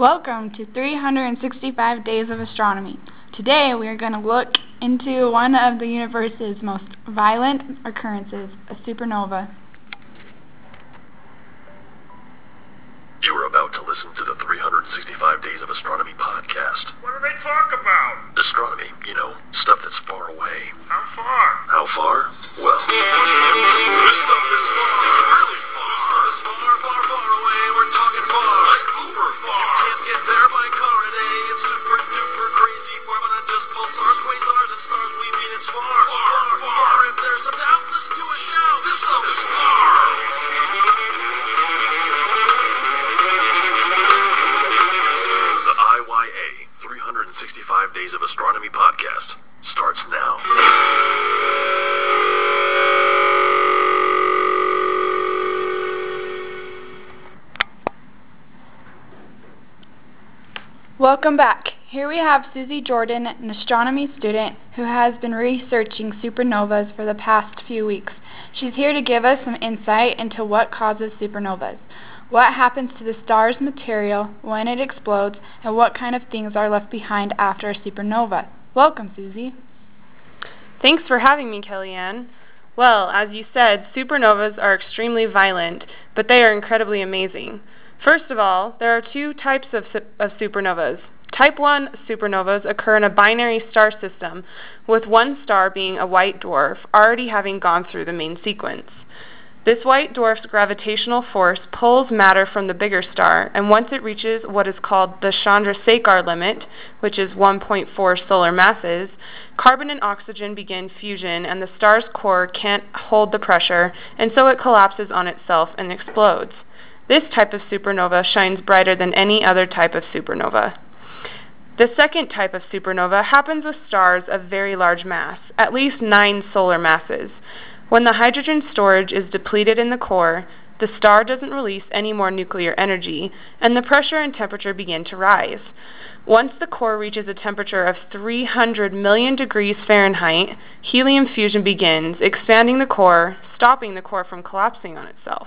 Welcome to 365 Days of Astronomy. Today we are going to look into one of the universe's most violent occurrences, a supernova. You are about to listen to the 365 Days of Astronomy podcast. What do they talk about? Astronomy, stuff that's far away. How far? How far? Well, this stuff is far. Really far. This stuff is far, far, far away. We're talking far. Like uber far. You can't get there by car today. It's super duper crazy. Far beyond just pulsars, quasars, and stars. We mean it's far, far, far. If there's a doubt, listen to a shout. This stuff is far. The IYA 365 Days of Astronomy podcast starts now. Welcome back. Here we have Susie Jordan, an astronomy student who has been researching supernovas for the past few weeks. She's here to give us some insight into what causes supernovas, what happens to the star's material when it explodes, and what kind of things are left behind after a supernova. Welcome, Susie. Thanks for having me, Kellyanne. Well, as you said, supernovas are extremely violent, but they are incredibly amazing. First of all, there are two types of supernovas. Type 1 supernovas occur in a binary star system, with one star being a white dwarf, already having gone through the main sequence. This white dwarf's gravitational force pulls matter from the bigger star, and once it reaches what is called the Chandrasekhar limit, which is 1.4 solar masses, carbon and oxygen begin fusion, and the star's core can't hold the pressure, and so it collapses on itself and explodes. This type of supernova shines brighter than any other type of supernova. The second type of supernova happens with stars of very large mass, at least 9 solar masses. When the hydrogen storage is depleted in the core, the star doesn't release any more nuclear energy, and the pressure and temperature begin to rise. Once the core reaches a temperature of 300 million degrees Fahrenheit, helium fusion begins, expanding the core, stopping the core from collapsing on itself.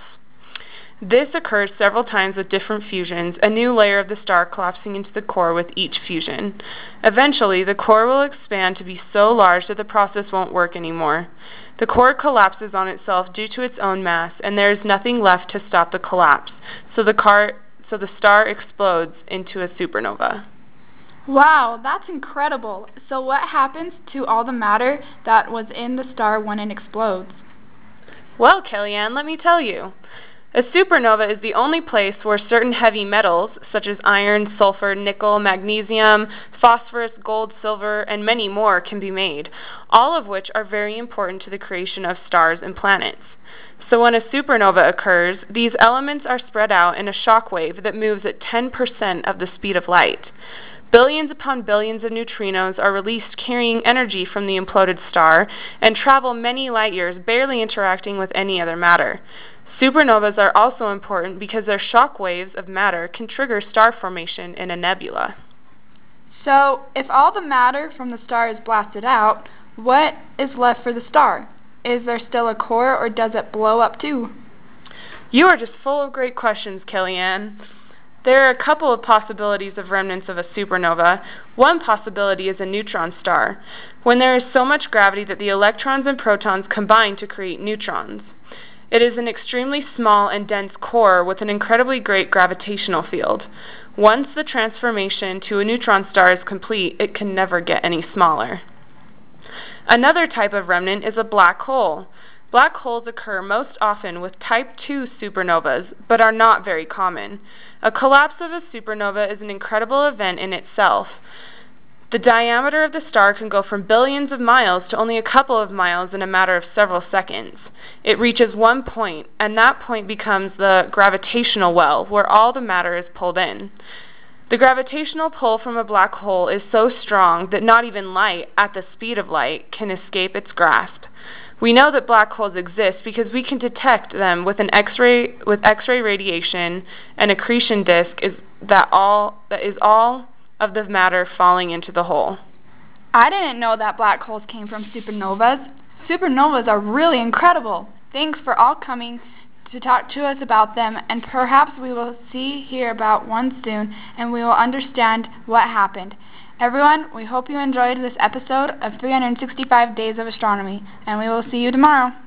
This occurs several times with different fusions, a new layer of the star collapsing into the core with each fusion. Eventually, the core will expand to be so large that the process won't work anymore. The core collapses on itself due to its own mass, and there is nothing left to stop the collapse, so the star explodes into a supernova. Wow, that's incredible. So what happens to all the matter that was in the star when it explodes? Well, Kellyanne, let me tell you. A supernova is the only place where certain heavy metals, such as iron, sulfur, nickel, magnesium, phosphorus, gold, silver, and many more, can be made, all of which are very important to the creation of stars and planets. So when a supernova occurs, these elements are spread out in a shock wave that moves at 10% of the speed of light. Billions upon billions of neutrinos are released carrying energy from the imploded star and travel many light years, barely interacting with any other matter. Supernovas are also important because their shock waves of matter can trigger star formation in a nebula. So, if all the matter from the star is blasted out, what is left for the star? Is there still a core, or does it blow up too? You are just full of great questions, Kellyanne. There are a couple of possibilities of remnants of a supernova. One possibility is a neutron star, when there is so much gravity that the electrons and protons combine to create neutrons. It is an extremely small and dense core with an incredibly great gravitational field. Once the transformation to a neutron star is complete, it can never get any smaller. Another type of remnant is a black hole. Black holes occur most often with type 2 supernovas, but are not very common. A collapse of a supernova is an incredible event in itself. The diameter of the star can go from billions of miles to only a couple of miles in a matter of several seconds. It reaches one point, and that point becomes the gravitational well, where all the matter is pulled in. The gravitational pull from a black hole is so strong that not even light, at the speed of light, can escape its grasp. We know that black holes exist because we can detect them with X-ray radiation, and accretion disk is all of the matter falling into the hole. I didn't know that black holes came from supernovas. Supernovas are really incredible. Thanks for all coming to talk to us about them, and perhaps we will hear about one soon, and we will understand what happened. Everyone, we hope you enjoyed this episode of 365 Days of Astronomy, and we will see you tomorrow.